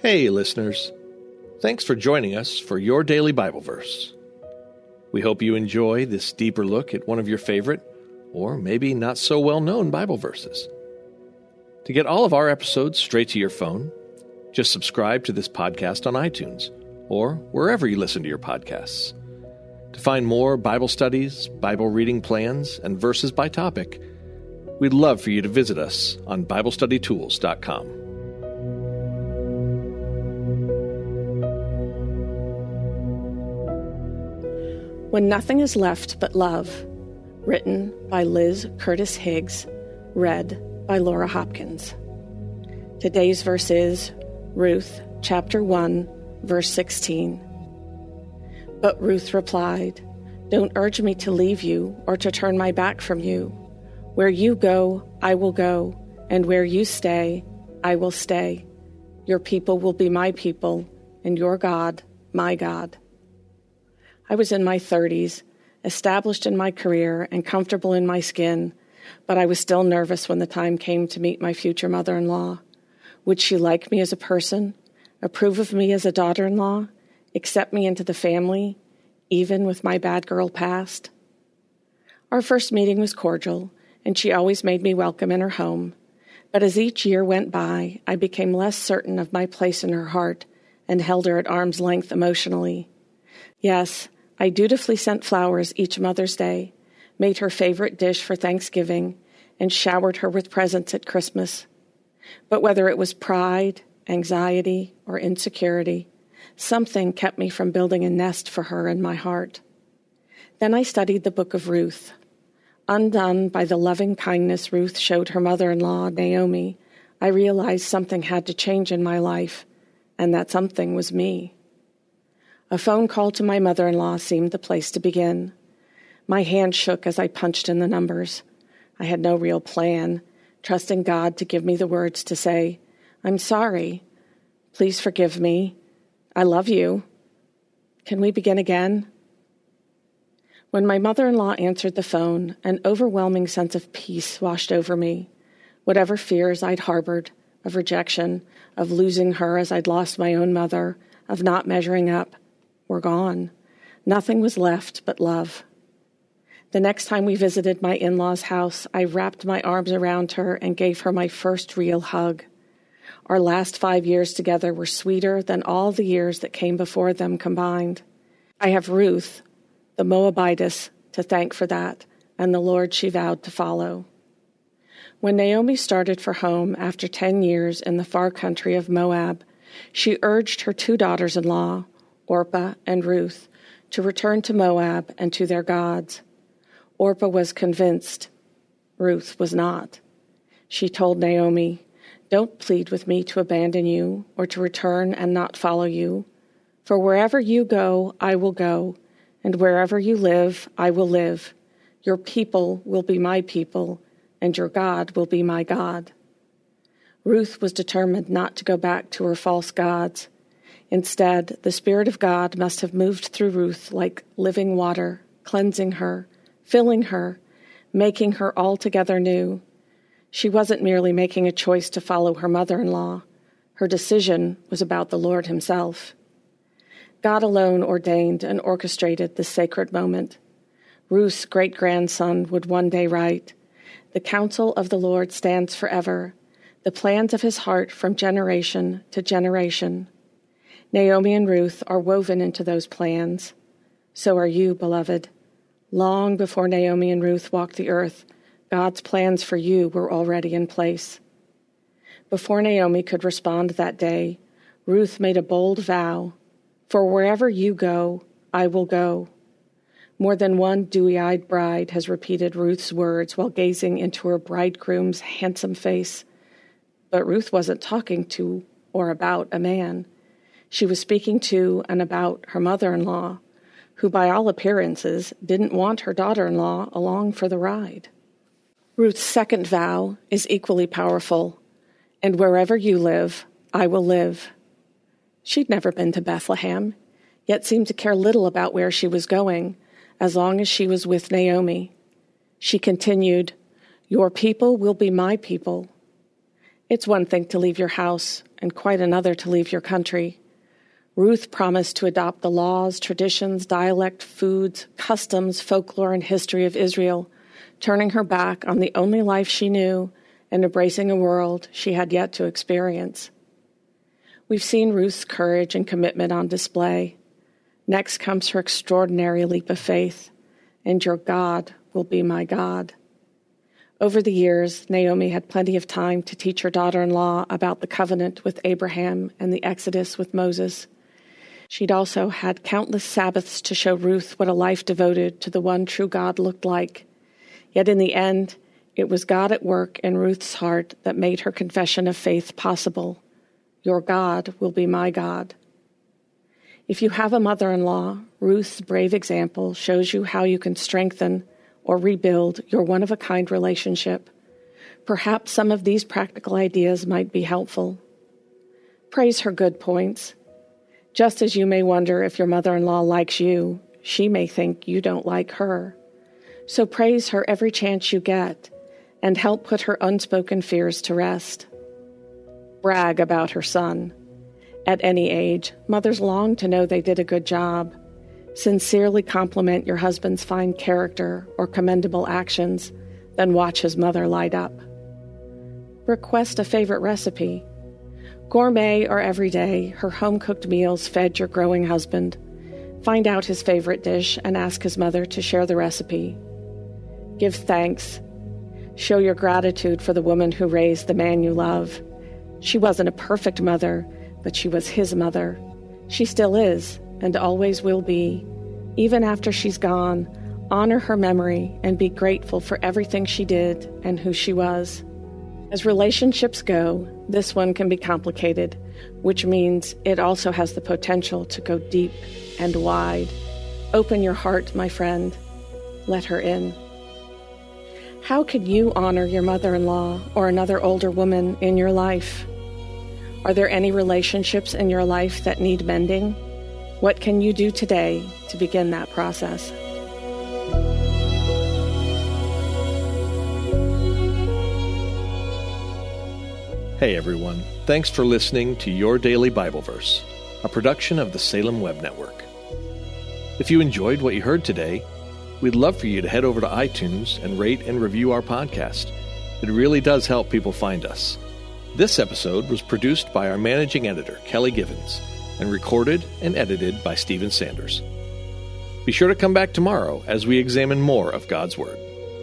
Hey, listeners. Thanks for joining us for your daily Bible verse. We hope you enjoy this deeper look at one of your favorite, or maybe not so well-known Bible verses. To get all of our episodes straight to your phone, just subscribe to this podcast on iTunes or wherever you listen to your podcasts. To find more Bible studies, Bible reading plans, and verses by topic, we'd love for you to visit us on BibleStudyTools.com. When Nothing Is Left But Love, written by Liz Curtis Higgs, read by Laura Hopkins. Today's verse is Ruth, chapter 1, verse 16. But Ruth replied, "Don't urge me to leave you or to turn my back from you. Where you go, I will go, and where you stay, I will stay. Your people will be my people, and your God, my God." I was in my 30s, established in my career and comfortable in my skin, but I was still nervous when the time came to meet my future mother-in-law. Would she like me as a person, approve of me as a daughter-in-law, accept me into the family, even with my bad girl past? Our first meeting was cordial, and she always made me welcome in her home. But as each year went by, I became less certain of my place in her heart and held her at arm's length emotionally. Yes, I dutifully sent flowers each Mother's Day, made her favorite dish for Thanksgiving, and showered her with presents at Christmas. But whether it was pride, anxiety, or insecurity, something kept me from building a nest for her in my heart. Then I studied the book of Ruth. Undone by the loving kindness Ruth showed her mother-in-law, Naomi, I realized something had to change in my life, and that something was me. A phone call to my mother-in-law seemed the place to begin. My hand shook as I punched in the numbers. I had no real plan, trusting God to give me the words to say, "I'm sorry. Please forgive me. I love you. Can we begin again?" When my mother-in-law answered the phone, an overwhelming sense of peace washed over me. Whatever fears I'd harbored, of rejection, of losing her as I'd lost my own mother, of not measuring up, were gone. Nothing was left but love. The next time we visited my in-laws' house, I wrapped my arms around her and gave her my first real hug. Our last 5 years together were sweeter than all the years that came before them combined. I have Ruth, the Moabitess, to thank for that, and the Lord she vowed to follow. When Naomi started for home after 10 years in the far country of Moab, she urged her 2 daughters-in-law, Orpah and Ruth, to return to Moab and to their gods. Orpah was convinced. Ruth was not. She told Naomi, "Don't plead with me to abandon you or to return and not follow you. For wherever you go, I will go, and wherever you live, I will live. Your people will be my people, and your God will be my God." Ruth was determined not to go back to her false gods. Instead, the Spirit of God must have moved through Ruth like living water, cleansing her, filling her, making her altogether new. She wasn't merely making a choice to follow her mother-in-law. Her decision was about the Lord himself. God alone ordained and orchestrated this sacred moment. Ruth's great-grandson would one day write, "The counsel of the Lord stands forever, the plans of his heart from generation to generation." Naomi and Ruth are woven into those plans. So are you, beloved. Long before Naomi and Ruth walked the earth, God's plans for you were already in place. Before Naomi could respond that day, Ruth made a bold vow, "For wherever you go, I will go." More than one dewy-eyed bride has repeated Ruth's words while gazing into her bridegroom's handsome face. But Ruth wasn't talking to or about a man. She was speaking to and about her mother-in-law, who by all appearances didn't want her daughter-in-law along for the ride. Ruth's second vow is equally powerful, "And wherever you live, I will live." She'd never been to Bethlehem, yet seemed to care little about where she was going, as long as she was with Naomi. She continued, "Your people will be my people." It's one thing to leave your house and quite another to leave your country. Ruth promised to adopt the laws, traditions, dialect, foods, customs, folklore, and history of Israel, turning her back on the only life she knew and embracing a world she had yet to experience. We've seen Ruth's courage and commitment on display. Next comes her extraordinary leap of faith, and your God will be my God. Over the years, Naomi had plenty of time to teach her daughter-in-law about the covenant with Abraham and the Exodus with Moses. She'd also had countless Sabbaths to show Ruth what a life devoted to the one true God looked like. Yet in the end, it was God at work in Ruth's heart that made her confession of faith possible. Your God will be my God. If you have a mother-in-law, Ruth's brave example shows you how you can strengthen or rebuild your one-of-a-kind relationship. Perhaps some of these practical ideas might be helpful. Praise her good points. Just as you may wonder if your mother-in-law likes you, she may think you don't like her. So praise her every chance you get and help put her unspoken fears to rest. Brag about her son. At any age, mothers long to know they did a good job. Sincerely compliment your husband's fine character or commendable actions, then watch his mother light up. Request a favorite recipe. Gourmet or everyday, her home-cooked meals fed your growing husband. Find out his favorite dish and ask his mother to share the recipe. Give thanks. Show your gratitude for the woman who raised the man you love. She wasn't a perfect mother, but she was his mother. She still is, and always will be. Even after she's gone, honor her memory and be grateful for everything she did and who she was. As relationships go, this one can be complicated, which means it also has the potential to go deep and wide. Open your heart, my friend. Let her in. How can you honor your mother-in-law or another older woman in your life? Are there any relationships in your life that need mending? What can you do today to begin that process? Hey everyone, thanks for listening to Your Daily Bible Verse, a production of the Salem Web Network. If you enjoyed what you heard today, we'd love for you to head over to iTunes and rate and review our podcast. It really does help people find us. This episode was produced by our managing editor, Kelly Givens, and recorded and edited by Stephen Sanders. Be sure to come back tomorrow as we examine more of God's Word.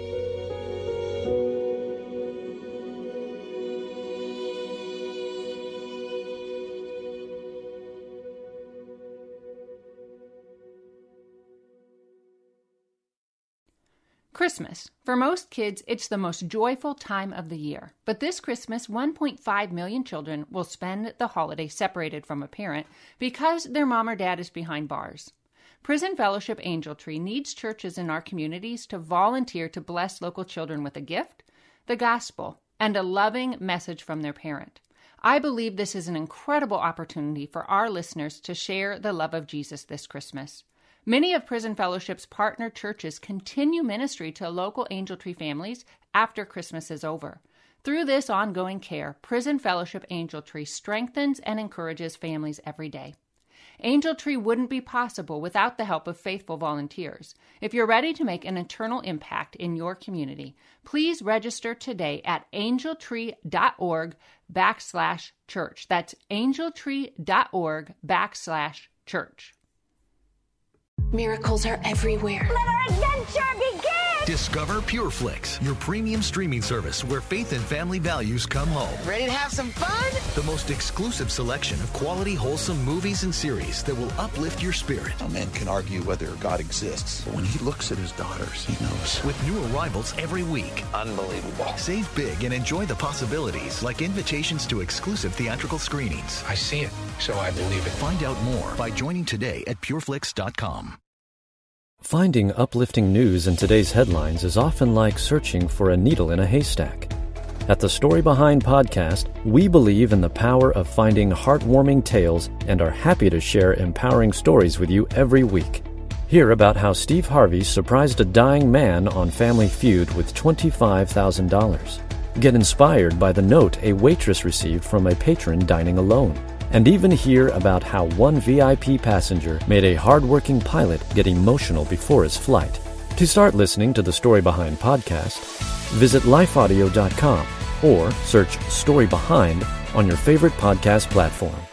Christmas. For most kids, it's the most joyful time of the year. But this Christmas, 1.5 million children will spend the holiday separated from a parent because their mom or dad is behind bars. Prison Fellowship Angel Tree needs churches in our communities to volunteer to bless local children with a gift, the gospel, and a loving message from their parent. I believe this is an incredible opportunity for our listeners to share the love of Jesus this Christmas. Many of Prison Fellowship's partner churches continue ministry to local Angel Tree families after Christmas is over. Through this ongoing care, Prison Fellowship Angel Tree strengthens and encourages families every day. Angel Tree wouldn't be possible without the help of faithful volunteers. If you're ready to make an eternal impact in your community, please register today at angeltree.org/church. That's angeltree.org/church. Miracles are everywhere. Let our adventure begin! Discover PureFlix, your premium streaming service where faith and family values come home. Ready to have some fun? The most exclusive selection of quality, wholesome movies and series that will uplift your spirit. A man can argue whether God exists, but when he looks at his daughters, he knows. With new arrivals every week. Unbelievable. Save big and enjoy the possibilities, like invitations to exclusive theatrical screenings. I see it, so I believe it. Find out more by joining today at pureflix.com. Finding uplifting news in today's headlines is often like searching for a needle in a haystack. At the Story Behind podcast, we believe in the power of finding heartwarming tales and are happy to share empowering stories with you every week. Hear about how Steve Harvey surprised a dying man on Family Feud with $25,000. get inspired by the note a waitress received from a patron dining alone, and even hear about how one VIP passenger made a hardworking pilot get emotional before his flight. To start listening to the Story Behind podcast, visit lifeaudio.com or search Story Behind on your favorite podcast platform.